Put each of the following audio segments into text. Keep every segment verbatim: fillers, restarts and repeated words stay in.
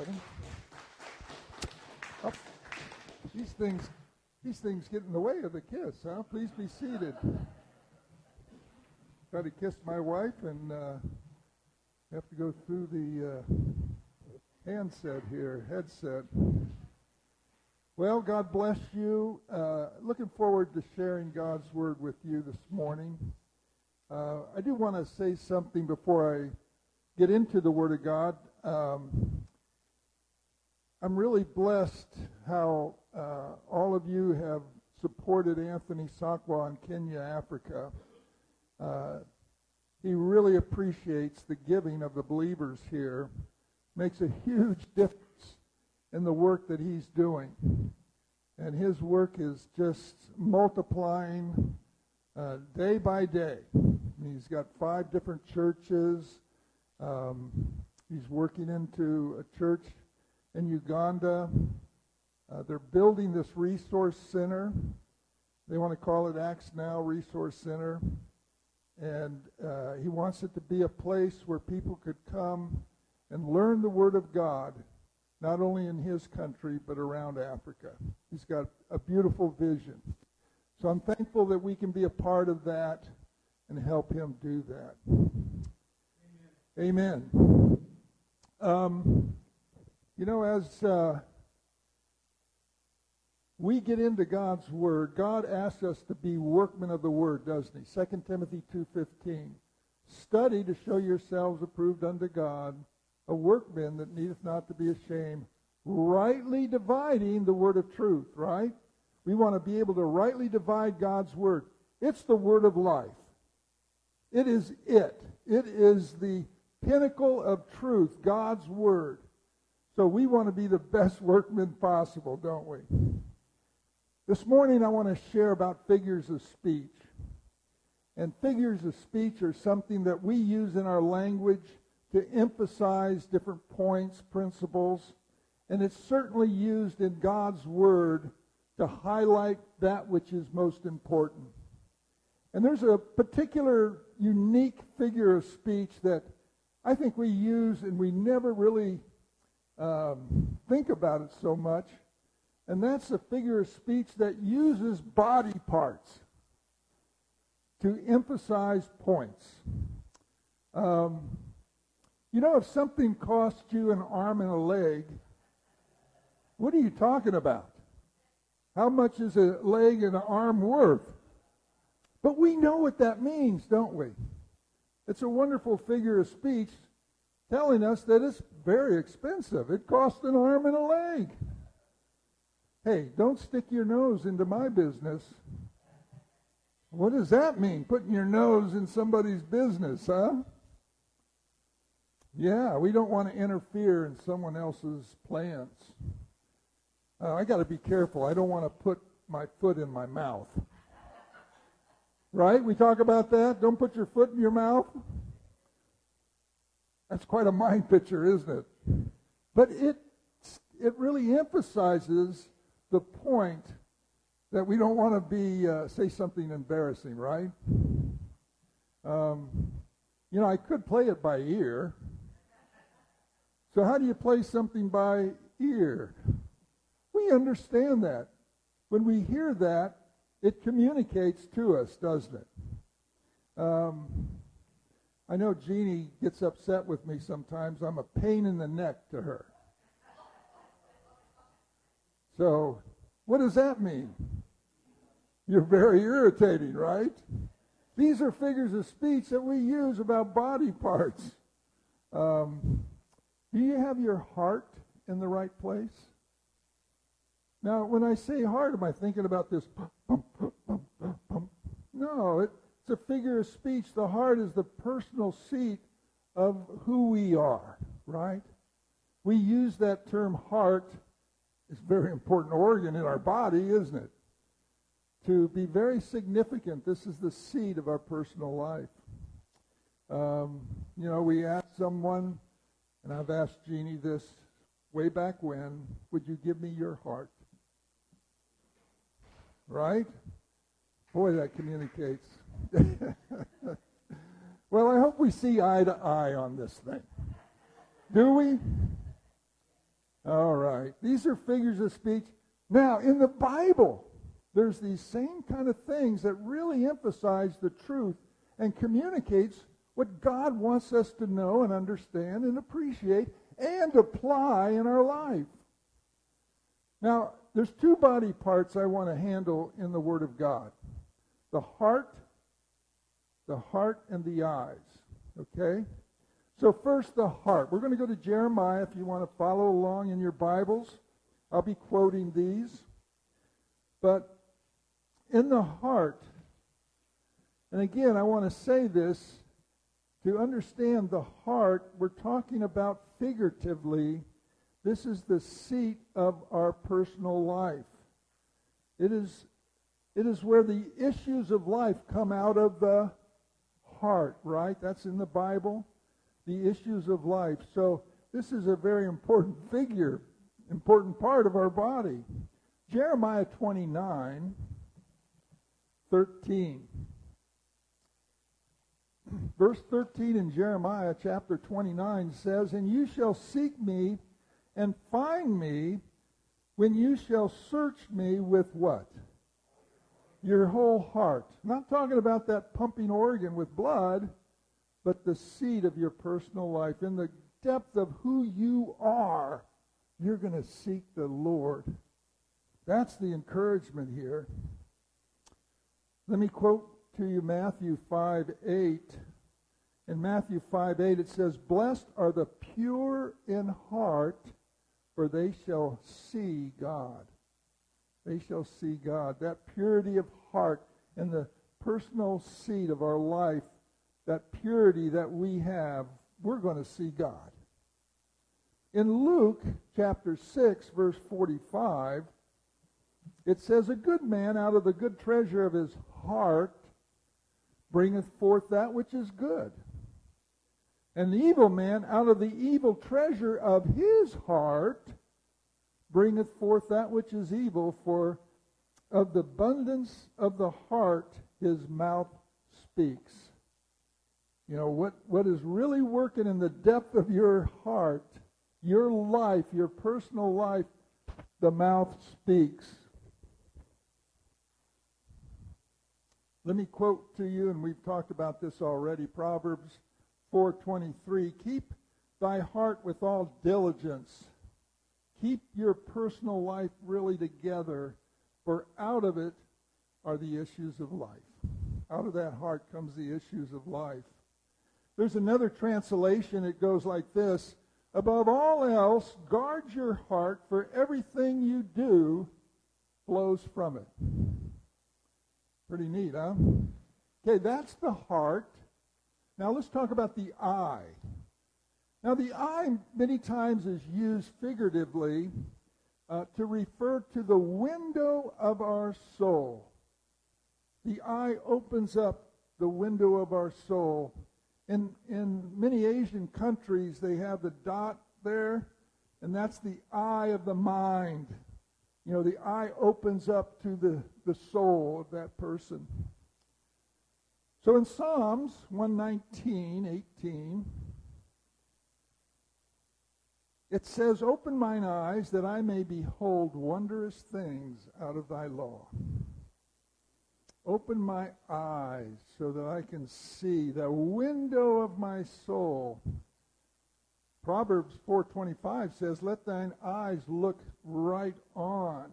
Kevin. Oh, these things, these things get in the way of the kiss, huh? Please be seated. Try to kiss my wife and uh, have to go through the uh, handset here, headset. Well, God bless you. Uh, looking forward to sharing God's Word with you this morning. Uh, I do want to say something before I get into the Word of God. Um, I'm really blessed how uh, all of you have supported Anthony Sakwa in Kenya, Africa. Uh, he really appreciates the giving of the believers here. Makes a huge difference in the work that he's doing. And his work is just multiplying uh, day by day. He's got five different churches. Um, he's working into a church in Uganda. Uh, they're building this resource center. They want to call it Acts Now Resource Center. And uh, he wants it to be a place where people could come and learn the Word of God, not only in his country, but around Africa. He's got a beautiful vision. So I'm thankful that we can be a part of that and help him do that. Amen. Amen. Um, you know, as uh, we get into God's Word, God asks us to be workmen of the Word, doesn't he? Second Timothy two fifteen. Study to show yourselves approved unto God, a workman that needeth not to be ashamed, rightly dividing the word of truth, right? We want to be able to rightly divide God's Word. It's the Word of life. It is it. It is the pinnacle of truth, God's Word. So we want to be the best workmen possible, don't we? This morning I want to share about figures of speech. And figures of speech are something that we use in our language to emphasize different points, principles, and it's certainly used in God's Word to highlight that which is most important. And there's a particular unique figure of speech that I think we use and we never really um, think about it so much, and that's a figure of speech that uses body parts to emphasize points. Um, You know, if something costs you an arm and a leg, what are you talking about? How much is a leg and an arm worth? But we know what that means, don't we? It's a wonderful figure of speech telling us that it's very expensive. It costs an arm and a leg. Hey, don't stick your nose into my business. What does that mean, putting your nose in somebody's business, huh? Yeah, we don't want to interfere in someone else's plans. Uh, I got to be careful. I don't want to put my foot in my mouth. Right? We talk about that. Don't put your foot in your mouth. That's quite a mind picture, isn't it? But it it really emphasizes the point that we don't want to be uh, say something embarrassing, right? Um, you know, I could play it by ear. So how do you play something by ear? We understand that. When we hear that, it communicates to us, doesn't it? Um, I know Jeannie gets upset with me sometimes. I'm a pain in the neck to her. So what does that mean? You're very irritating, right? These are figures of speech that we use about body parts. Um, do you have your heart in the right place? Now, when I say heart, am I thinking about this? Pump, pump, pump, pump, pump? No, it, it's a figure of speech. The heart is the personal seat of who we are, right? We use that term heart. It's a very important organ in our body, isn't it? To be very significant. This is the seat of our personal life. Um, you know, we ask someone, and I've asked Jeannie this way back when, would you give me your heart? Right? Boy, that communicates. Well, I hope we see eye to eye on this thing. Do we? right. These are figures of speech. Now, in the Bible, there's these same kind of things that really emphasize the truth and communicates what God wants us to know and understand and appreciate and apply in our life. Now, there's two body parts I want to handle in the Word of God. The heart, the heart and the eyes. Okay? So first, the heart. We're going to go to Jeremiah if you want to follow along in your Bibles. I'll be quoting these. But in the heart, and again, I want to say this, to understand the heart, we're talking about figuratively, this is the seat of our personal life. It is, it is where the issues of life come out of the heart, right? That's in the Bible, the issues of life. So this is a very important figure, important part of our body. Jeremiah twenty-nine, thirteen. Verse thirteen in Jeremiah chapter twenty-nine says, "And you shall seek me and find me when you shall search me with" what? Your whole heart. I'm not talking about that pumping organ with blood, but the seat of your personal life. In the depth of who you are, you're going to seek the Lord. That's the encouragement here. Let me quote to you Matthew five eight. In Matthew five eight it says, "Blessed are the pure in heart, for they shall see God." They shall see God. That purity of heart and the personal seat of our life, that purity that we have, we're going to see God. In Luke chapter six, verse forty-five, it says, "A good man out of the good treasure of his heart bringeth forth that which is good. And the evil man out of the evil treasure of his heart bringeth forth that which is evil, for of the abundance of the heart his mouth speaks." You know, what, what is really working in the depth of your heart, your life, your personal life, the mouth speaks. Let me quote to you, and we've talked about this already, Proverbs four twenty-three, "Keep thy heart with all diligence." Keep your personal life really together, for out of it are the issues of life. Out of that heart comes the issues of life. There's another translation. It goes like this: "Above all else, guard your heart, for everything you do flows from it." Pretty neat, huh? Okay, that's the heart. Now let's talk about the eye. Now the eye many times is used figuratively uh, to refer to the window of our soul. The eye opens up the window of our soul. In, in many Asian countries, they have the dot there, and that's the eye of the mind. You know, the eye opens up to the, the soul of that person. So in Psalms one nineteen, eighteen, it says, "Open mine eyes that I may behold wondrous things out of thy law." Open my eyes so that I can see the window of my soul. Proverbs four twenty-five says, "Let thine eyes look right on."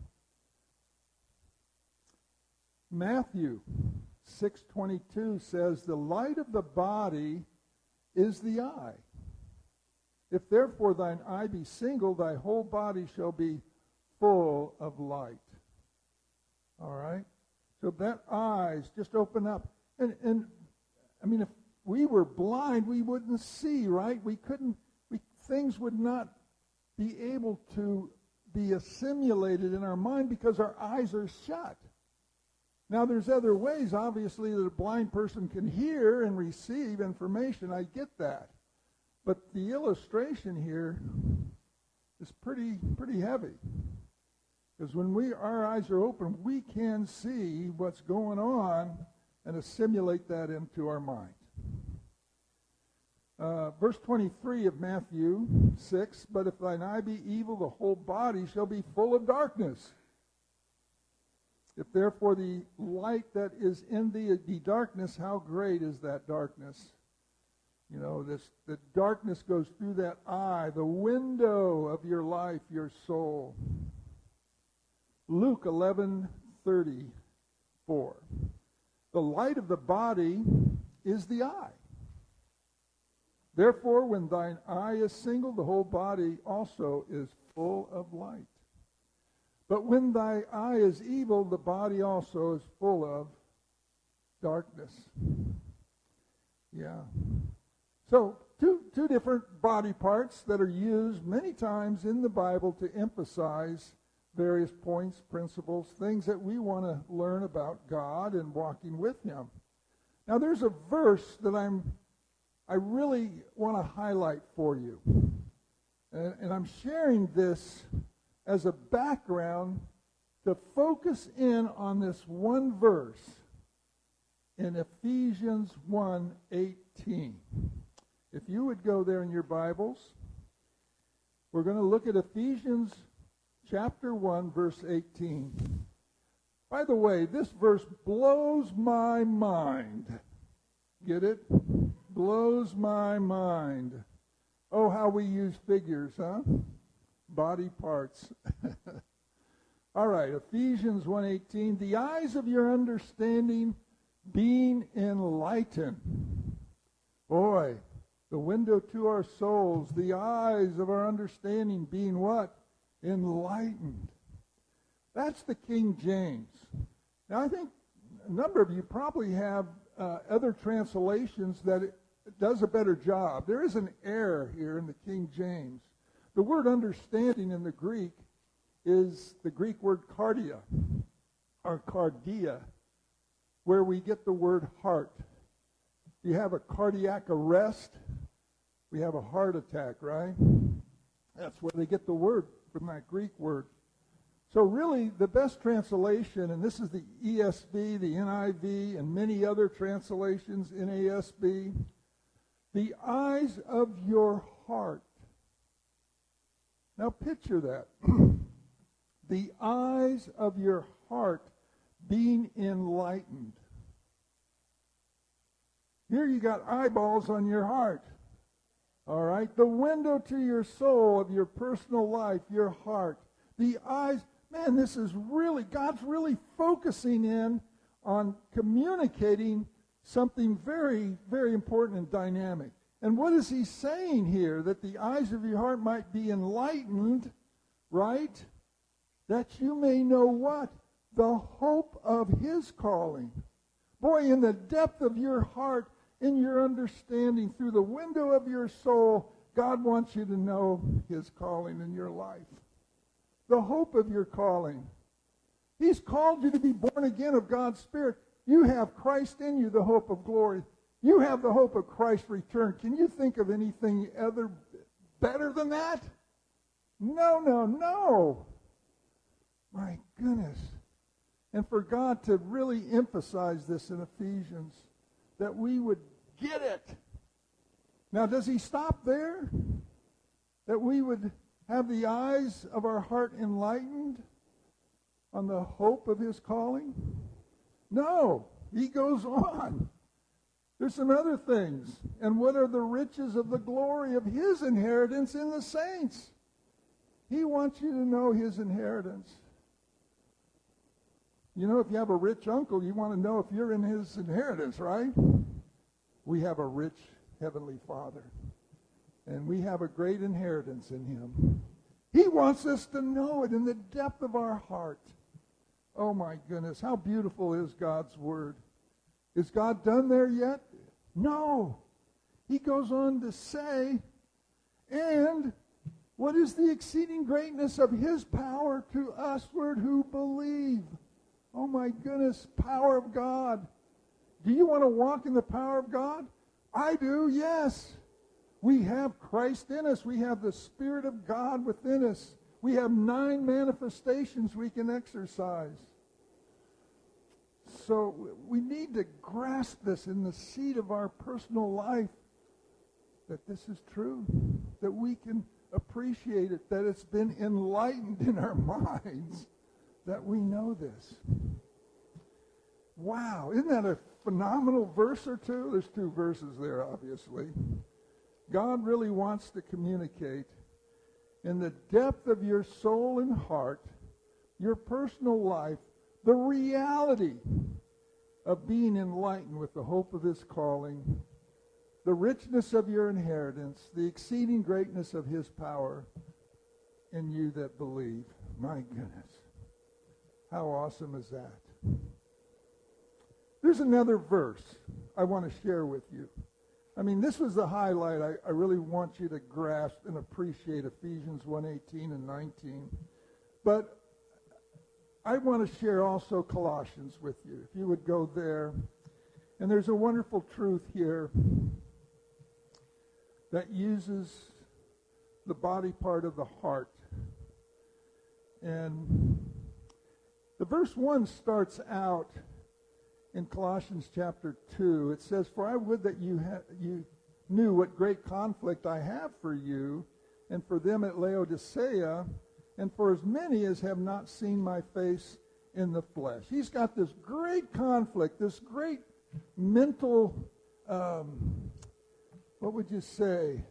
Matthew six twenty-two says, "The light of the body is the eye. If therefore thine eye be single, thy whole body shall be full of light." All right? So that eyes just open up. And, and I mean, if we were blind, we wouldn't see, right? We couldn't, we, things would not be able to be assimilated in our mind because our eyes are shut. Now, there's other ways, obviously, that a blind person can hear and receive information. I get that. But the illustration here is pretty pretty heavy. Because when we our eyes are open, we can see what's going on and assimilate that into our mind. Uh, verse twenty-three of Matthew six, but if thine eye be evil, the whole body shall be full of darkness. If therefore the light that is in thee be darkness, how great is that darkness? You know, this the darkness goes through that eye, the window of your life, your soul. Luke eleven thirty-four. The light of the body is the eye. Therefore, when thine eye is single, the whole body also is full of light. But when thy eye is evil, the body also is full of darkness. Yeah. So, two, two different body parts that are used many times in the Bible to emphasize various points, principles, things that we want to learn about God and walking with Him. Now, there's a verse that I'm I really want to highlight for you. And, and I'm sharing this as a background to focus in on this one verse in Ephesians one eighteen. If you would go there in your Bibles, we're going to look at Ephesians chapter one, verse eighteen. By the way, this verse blows my mind. Get it? Blows my mind. Oh, how we use figures, huh? Body parts. All right, Ephesians one eighteen. The eyes of your understanding being enlightened. Boy, the window to our souls, the eyes of our understanding being what? Enlightened. That's the King James. Now, I think a number of you probably have uh, other translations that it, it does a better job. There is an error here in the King James. The word understanding in the Greek is the Greek word cardia, or cardia, where we get the word heart. You have a cardiac arrest, we have a heart attack, right? That's where they get the word from that Greek word. So really, the best translation, and this is the E S V, the N I V, and many other translations, N A S B, the eyes of your heart. Now picture that. The eyes of your heart being enlightened. Here you got eyeballs on your heart. All right? The window to your soul of your personal life, your heart. The eyes, man, this is really, God's really focusing in on communicating something very, very important and dynamic. And what is he saying here? That the eyes of your heart might be enlightened, right? That you may know what? The hope of his calling. Boy, in the depth of your heart, in your understanding, through the window of your soul, God wants you to know his calling in your life. The hope of your calling. He's called you to be born again of God's Spirit. You have Christ in you, the hope of glory. You have the hope of Christ's return. Can you think of anything other better than that? No, no, no. My goodness. And for God to really emphasize this in Ephesians, that we would get it. Now, does he stop there? That we would have the eyes of our heart enlightened on the hope of his calling? No, he goes on. There's some other things. And what are the riches of the glory of his inheritance in the saints? He wants you to know his inheritance. You know, if you have a rich uncle, you want to know if you're in his inheritance, right? We have a rich heavenly Father. And we have a great inheritance in him. He wants us to know it in the depth of our heart. Oh my goodness, how beautiful is God's word. Is God done there yet? No. He goes on to say, and what is the exceeding greatness of his power to usward who believe? Oh my goodness, power of God. Do you want to walk in the power of God? I do, yes. We have Christ in us. We have the Spirit of God within us. We have nine manifestations we can exercise. So we need to grasp this in the seed of our personal life. that this is true, that we can appreciate it, that it's been enlightened in our minds, that we know this. Wow, isn't that a phenomenal verse or two? There's two verses there, obviously. God really wants to communicate in the depth of your soul and heart, your personal life, the reality of being enlightened with the hope of his calling, the richness of your inheritance, the exceeding greatness of his power in you that believe. My goodness. How awesome is that? There's another verse I want to share with you. I mean, this was the highlight. I, I really want you to grasp and appreciate Ephesians one eighteen and nineteen. But I want to share also Colossians with you. If you would go there. And there's a wonderful truth here that uses the body part of the heart. And the verse one starts out in Colossians chapter two. It says, "For I would that you ha- you knew what great conflict I have for you and for them at Laodicea, and for as many as have not seen my face in the flesh." He's got this great conflict, this great mental, um, what would you say?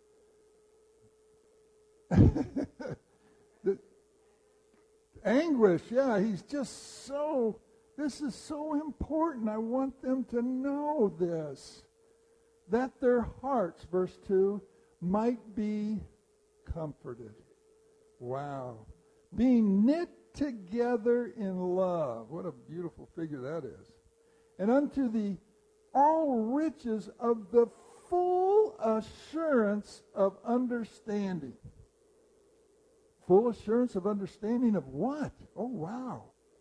the anguish, yeah, he's just so, this is so important. I want them to know this. That their hearts, verse two, might be comforted. Wow. Being knit together in love. What a beautiful figure that is. And unto the all riches of the full assurance of understanding. Full assurance of understanding of what? Oh, wow.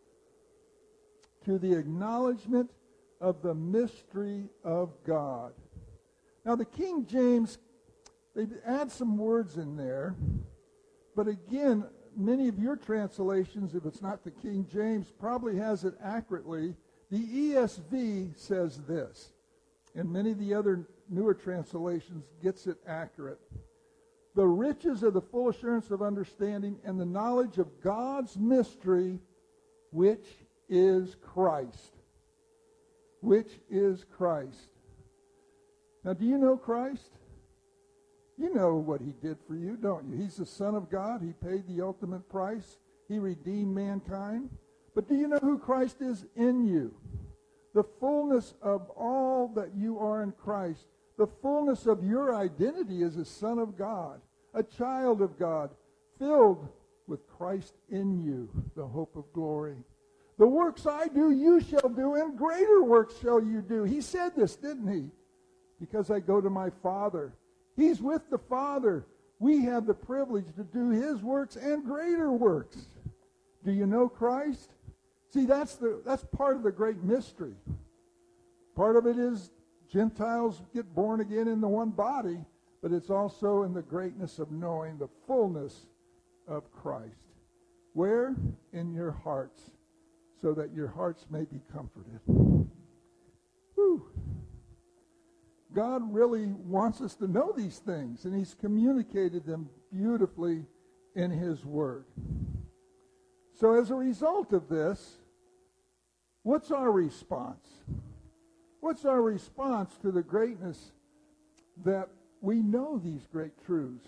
To the acknowledgement of the mystery of God. Now, the King James, they add some words in there. But again, many of your translations, if it's not the King James, probably has it accurately. The E S V says this. And many of the other newer translations gets it accurate. The riches of the full assurance of understanding and the knowledge of God's mystery, which is Christ. Which is Christ. Now, do you know Christ? You know what he did for you, don't you? He's the Son of God. He paid the ultimate price. He redeemed mankind. But do you know who Christ is in you? The fullness of all that you are in Christ. The fullness of your identity as a son of God, a child of God, filled with Christ in you, the hope of glory. The works I do, you shall do, and greater works shall you do. He said this, didn't he? Because I go to my Father. He's with the Father. We have the privilege to do his works and greater works. Do you know Christ? See, that's the that's part of the great mystery. Part of it is Gentiles get born again in the one body, but it's also in the greatness of knowing the fullness of Christ. Where? In your hearts, so that your hearts may be comforted. Whew. God really wants us to know these things, and he's communicated them beautifully in his word. So as a result of this, what's our response? What's our response to the greatness that we know these great truths?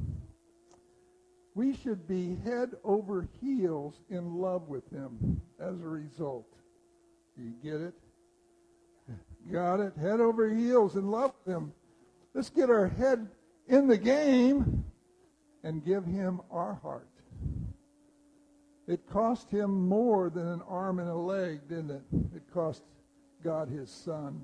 We should be head over heels in love with him as a result. Do you get it? Got it? Head over heels in love with him. Let's get our head in the game and give him our heart. It cost him more than an arm and a leg, didn't it? It cost God his Son.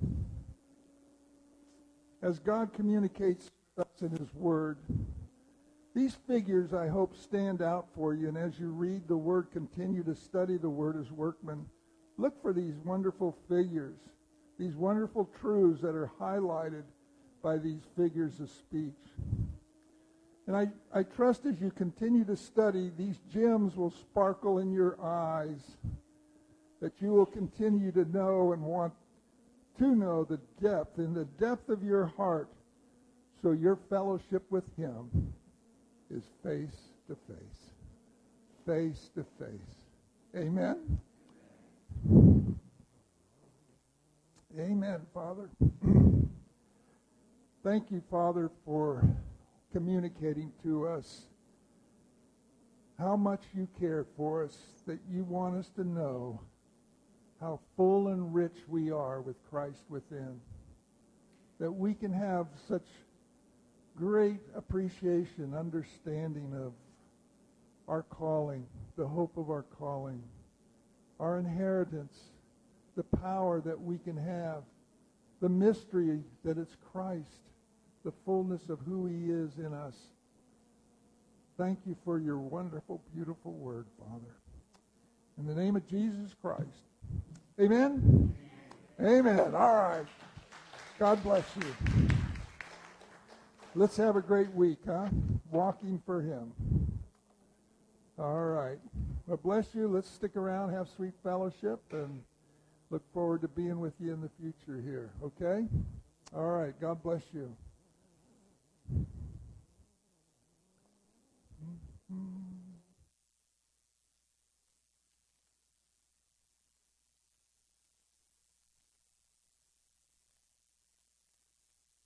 As God communicates to us in his word, these figures, I hope, stand out for you. And as you read the word, continue to study the word as workmen. Look for these wonderful figures, these wonderful truths that are highlighted by these figures of speech. And I, I trust as you continue to study, these gems will sparkle in your eyes, that you will continue to know and want to know the depth, in the depth of your heart, So your fellowship with him is face to face. Face to face. Amen? Amen, Father. Thank you, Father, for communicating to us how much you care for us, that you want us to know how full and rich we are with Christ within, that we can have such great appreciation, understanding of our calling, the hope of our calling, our inheritance, the power that we can have, the mystery that it's Christ, the fullness of who he is in us. Thank you for your wonderful, beautiful word, Father. In the name of Jesus Christ. Amen? Amen. Amen. All right. God bless you. Let's have a great week, huh? Walking for him. All right. Well, bless you. Let's stick around, have sweet fellowship, and look forward to being with you in the future here. Okay? All right. God bless you.